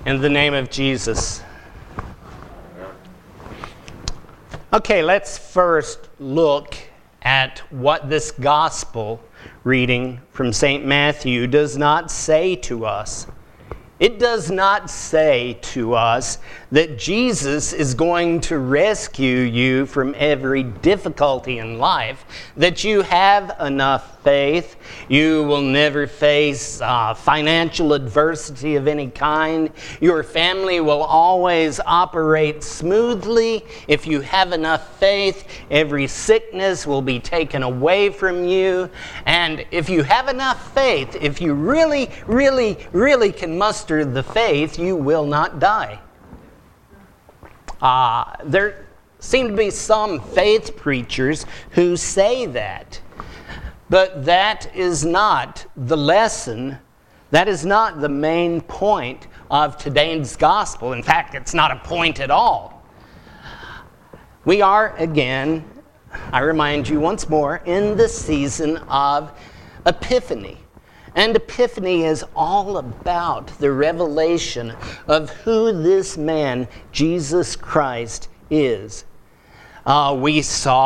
In the name of Jesus. Okay, let's first look at what this gospel reading from St. Matthew does not say to us. It does not say to us that Jesus is going to rescue you from every difficulty in life, that you have enough faith, you will never face financial adversity of any kind, your family will always operate smoothly. If you have enough faith, every sickness will be taken away from you. And if you have enough faith, if you really, really, really can muster the faith, you will not die. There seem to be some faith preachers who say that. But that is not the lesson. That is not the main point of today's gospel. In fact, it's not a point at all. We are, again, I remind you once more, in the season of Epiphany. And Epiphany is all about the revelation of who this man, Jesus Christ, is. We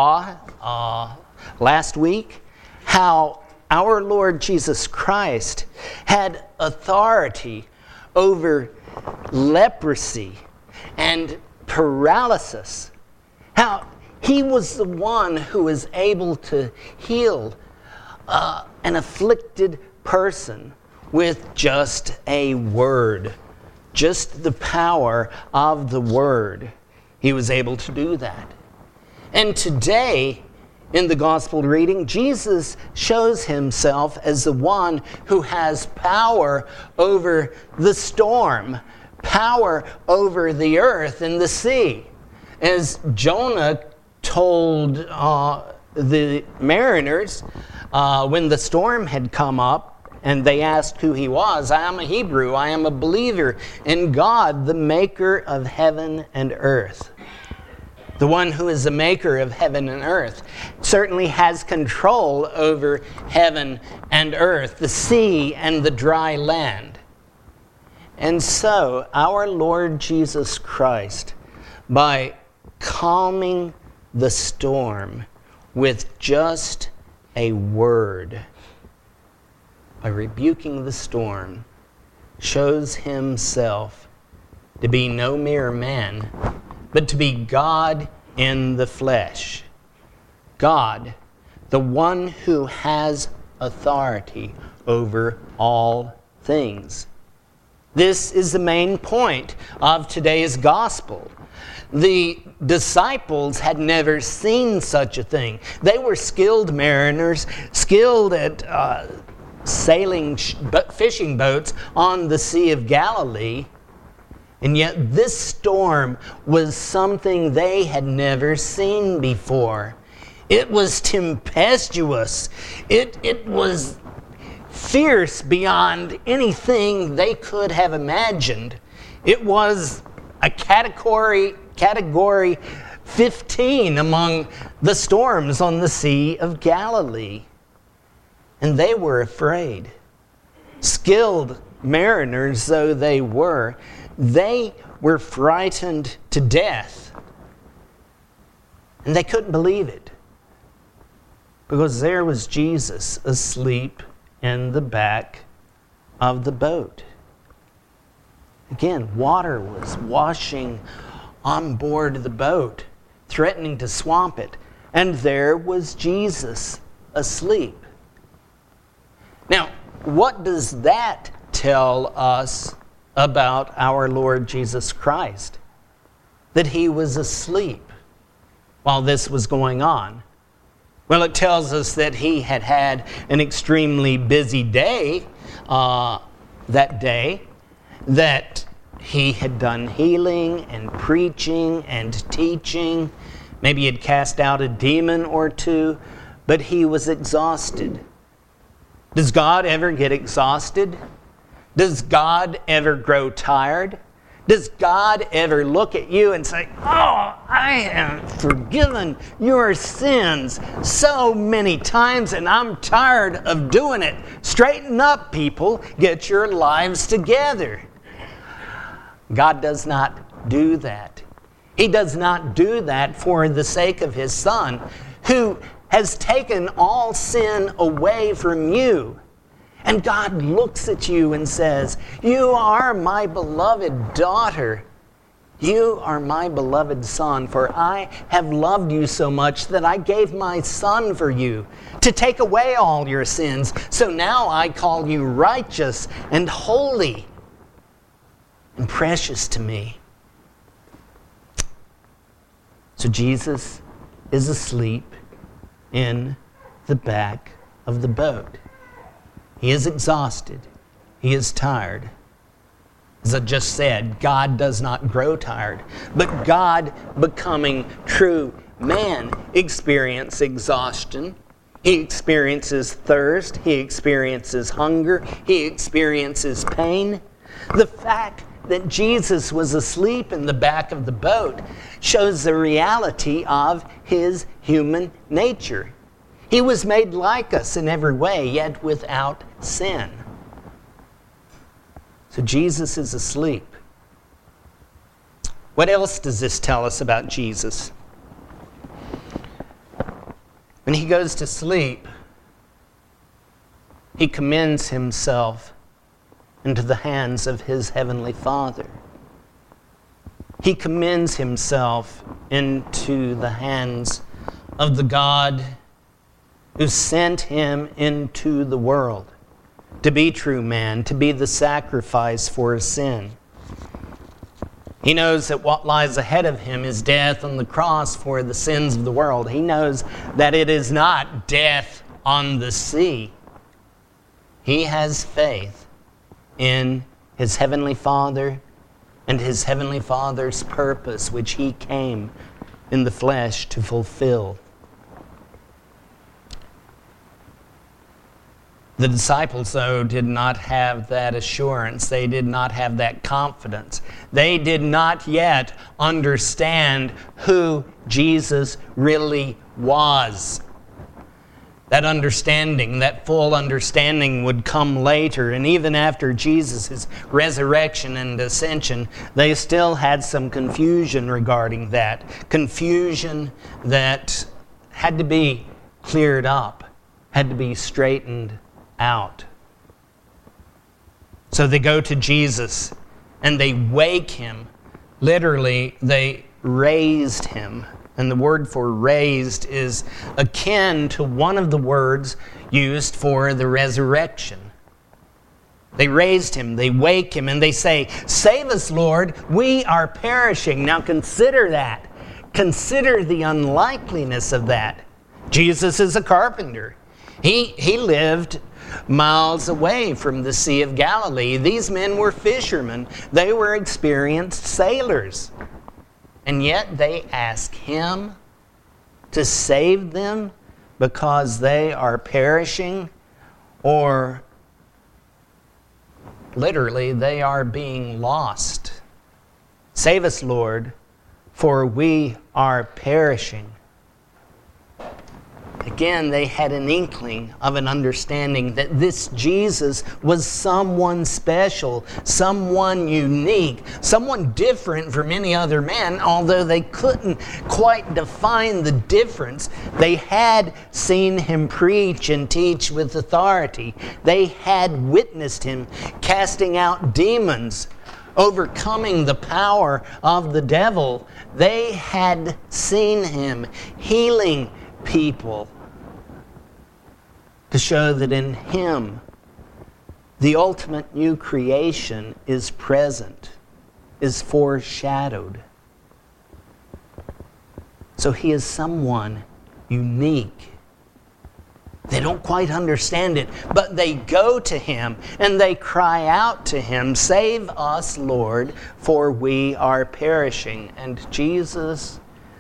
saw last week how our Lord Jesus Christ had authority over leprosy and paralysis. How he was the one who was able to heal an afflicted person with just a word, just the power of the word. He was able to do that. And today, in the gospel reading, Jesus shows himself as the one who has power over the storm, power over the earth and the sea. As Jonah told the mariners when the storm had come up, and they asked who he was, I am a Hebrew, I am a believer in God, the maker of heaven and earth. The one who is the maker of heaven and earth certainly has control over heaven and earth, the sea and the dry land. And so, our Lord Jesus Christ, by calming the storm with just a word, by rebuking the storm, shows himself to be no mere man, but to be God in the flesh. God, the one who has authority over all things. This is the main point of today's gospel. The disciples had never seen such a thing. They were skilled mariners, skilled at sailing fishing boats on the Sea of Galilee. And yet this storm was something they had never seen before. It was tempestuous. It was fierce beyond anything they could have imagined. It was a category 15 among the storms on the Sea of Galilee. And they were afraid. Skilled mariners though they were frightened to death. And they couldn't believe it. Because there was Jesus asleep in the back of the boat. Again, water was washing on board the boat, threatening to swamp it. And there was Jesus asleep. Now, what does that tell us about our Lord Jesus Christ? That he was asleep while this was going on. Well, it tells us that he had had an extremely busy day that day, that he had done healing and preaching and teaching. Maybe he had cast out a demon or two, but he was exhausted. Does God ever get exhausted? Does God ever grow tired? Does God ever look at you and say, oh, I have forgiven your sins so many times and I'm tired of doing it. Straighten up, people. Get your lives together. God does not do that. He does not do that for the sake of his Son, who has taken all sin away from you. And God looks at you and says, "You are my beloved daughter. You are my beloved son, for I have loved you so much that I gave my Son for you to take away all your sins. So now I call you righteous and holy and precious to me." So Jesus is asleep in the back of the boat. He is exhausted. He is tired. As I just said, God does not grow tired, but God, becoming true man, experiences exhaustion. He experiences thirst. He experiences hunger. He experiences pain. The fact that Jesus was asleep in the back of the boat shows the reality of his human nature. He was made like us in every way, yet without sin. So Jesus is asleep. What else does this tell us about Jesus? When he goes to sleep, he commends himself into the hands of his heavenly Father. He commends himself into the hands of the God who sent him into the world to be true man, to be the sacrifice for sin. He knows that what lies ahead of him is death on the cross for the sins of the world. He knows that it is not death on the sea. He has faith in his heavenly Father and his heavenly Father's purpose, which he came in the flesh to fulfill. The disciples, though, did not have that assurance. They did not have that confidence. They did not yet understand who Jesus really was. That understanding, that full understanding would come later. And even after Jesus' resurrection and ascension, they still had some confusion regarding that. Confusion that had to be cleared up, had to be straightened out. So they go to Jesus and they wake him. Literally, they raised him. And the word for raised is akin to one of the words used for the resurrection. They raised him, they wake him, and they say, "Save us, Lord, we are perishing." Now consider that. Consider the unlikeliness of that. Jesus is a carpenter. He lived miles away from the Sea of Galilee. These men were fishermen. They were experienced sailors. And yet they ask him to save them because they are perishing, or literally they are being lost. Save us, Lord, for we are perishing. Again, they had an inkling of an understanding that this Jesus was someone special, someone unique, someone different from any other man, although they couldn't quite define the difference. They had seen him preach and teach with authority. They had witnessed him casting out demons, overcoming the power of the devil. They had seen him healing people, to show that in him the ultimate new creation is present, is foreshadowed. So he is someone unique. They don't quite understand it, but they go to him and they cry out to him, "Save us, Lord, for we are perishing." And Jesus,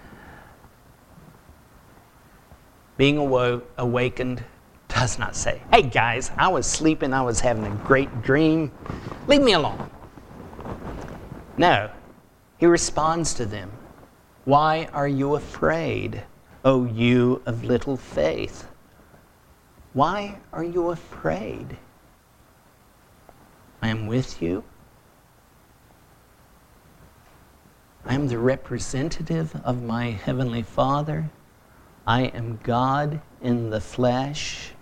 being awakened, does not say, "Hey guys, I was sleeping, I was having a great dream. Leave me alone." No, he responds to them, "Why are you afraid, O you of little faith?" Why are you afraid? I am with you. I am the representative of my Heavenly Father. I am God in the flesh.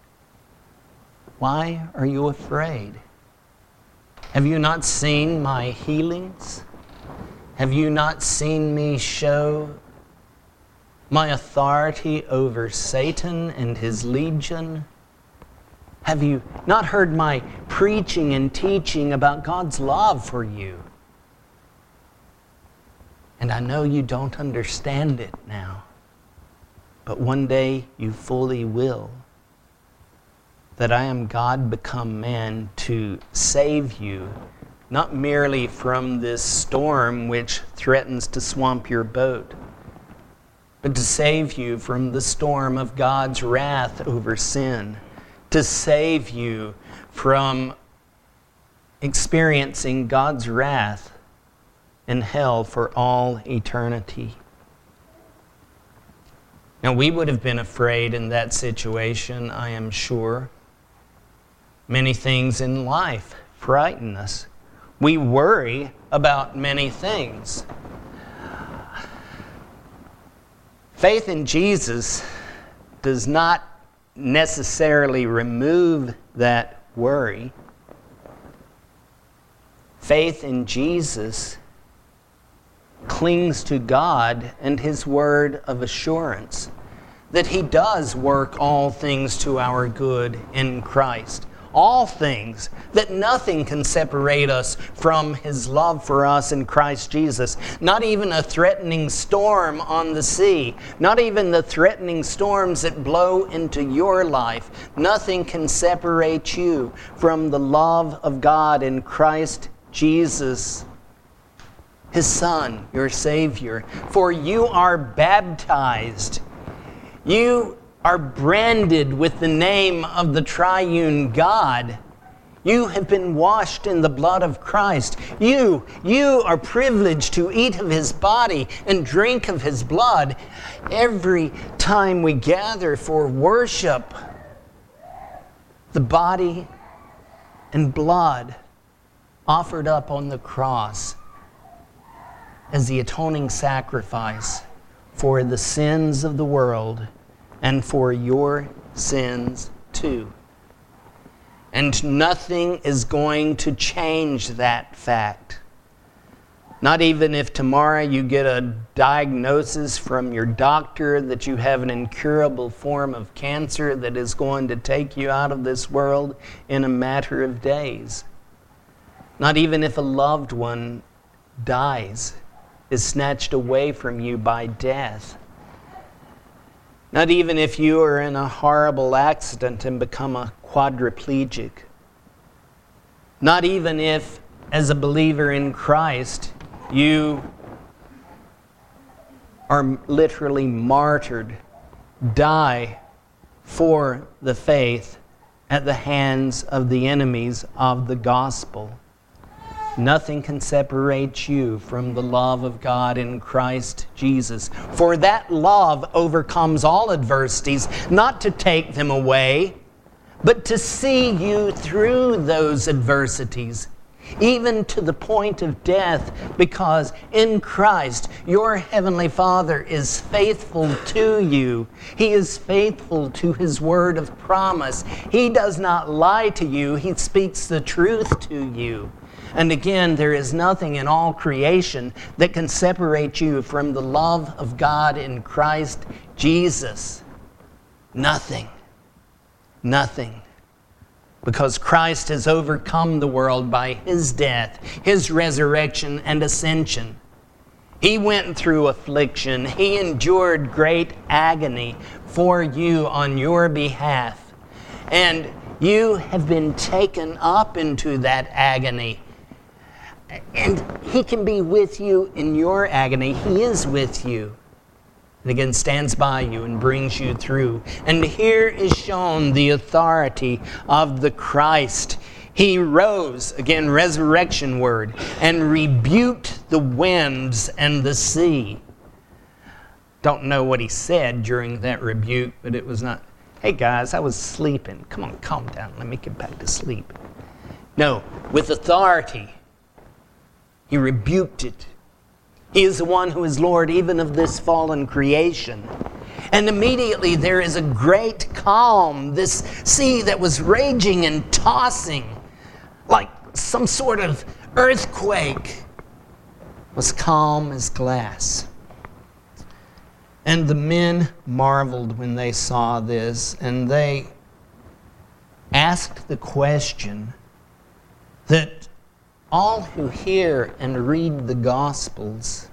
Why are you afraid? Have you not seen my healings? Have you not seen me show my authority over Satan and his legion? Have you not heard my preaching and teaching about God's love for you? And I know you don't understand it now, but one day you fully will. That I am God become man to save you, not merely from this storm which threatens to swamp your boat, but to save you from the storm of God's wrath over sin, to save you from experiencing God's wrath in hell for all eternity. Now, we would have been afraid in that situation, I am sure. Many things in life frighten us. We worry about many things. Faith in Jesus does not necessarily remove that worry. Faith in Jesus clings to God and His word of assurance that He does work all things to our good in Christ. All things, that nothing can separate us from His love for us in Christ Jesus. Not even a threatening storm on the sea. Not even the threatening storms that blow into your life. Nothing can separate you from the love of God in Christ Jesus, His Son, your Savior. For you are baptized. You are branded with the name of the triune God. You have been washed in the blood of Christ. You are privileged to eat of His body and drink of His blood every time we gather for worship. The body and blood offered up on the cross as the atoning sacrifice for the sins of the world and for your sins too. And nothing is going to change that fact. Not even if tomorrow you get a diagnosis from your doctor that you have an incurable form of cancer that is going to take you out of this world in a matter of days. Not even if a loved one dies, is snatched away from you by death. Not even if you are in a horrible accident and become a quadriplegic. Not even if, as a believer in Christ, you are literally martyred, die for the faith at the hands of the enemies of the gospel. Nothing can separate you from the love of God in Christ Jesus. For that love overcomes all adversities, not to take them away, but to see you through those adversities, even to the point of death, because in Christ, your Heavenly Father is faithful to you. He is faithful to His word of promise. He does not lie to you. He speaks the truth to you. And again, there is nothing in all creation that can separate you from the love of God in Christ Jesus. Nothing. Nothing. Because Christ has overcome the world by His death, His resurrection, and ascension. He went through affliction. He endured great agony for you on your behalf. And you have been taken up into that agony. And He can be with you in your agony. He is with you. And again, stands by you and brings you through. And here is shown the authority of the Christ. He rose, again, resurrection word, and rebuked the winds and the sea. Don't know what He said during that rebuke, but it was not, hey guys, I was sleeping. Come on, calm down. Let me get back to sleep. No, with authority. He rebuked it. He is the one who is Lord even of this fallen creation. And immediately there is a great calm. This sea that was raging and tossing like some sort of earthquake was calm as glass. And the men marveled when they saw this, and they asked the question that all who hear and read the Gospels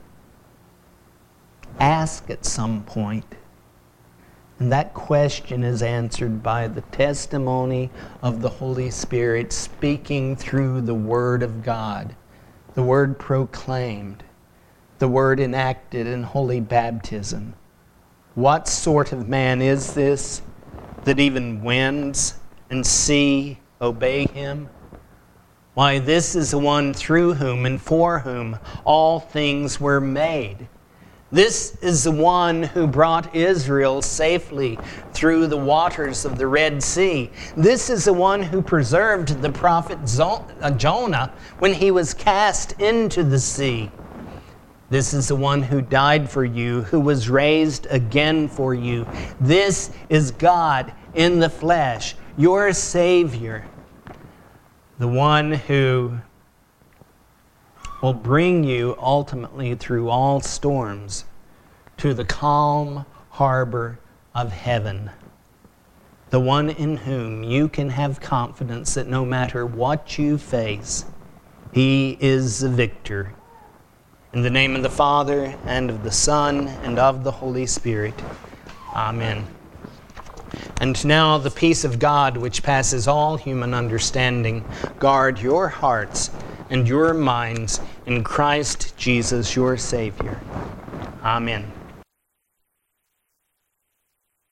ask at some point. And that question is answered by the testimony of the Holy Spirit speaking through the Word of God, the Word proclaimed, the Word enacted in holy baptism. What sort of man is this that even winds and sea obey him? Why, this is the one through whom and for whom all things were made. This is the one who brought Israel safely through the waters of the Red Sea. This is the one who preserved the prophet Jonah when he was cast into the sea. This is the one who died for you, who was raised again for you. This is God in the flesh, your Savior, the one who will bring you ultimately through all storms to the calm harbor of heaven. The one in whom you can have confidence that no matter what you face, He is the victor. In the name of the Father, and of the Son, and of the Holy Spirit. Amen. And now the peace of God, which passes all human understanding, guard your hearts and your minds in Christ Jesus your Savior. Amen.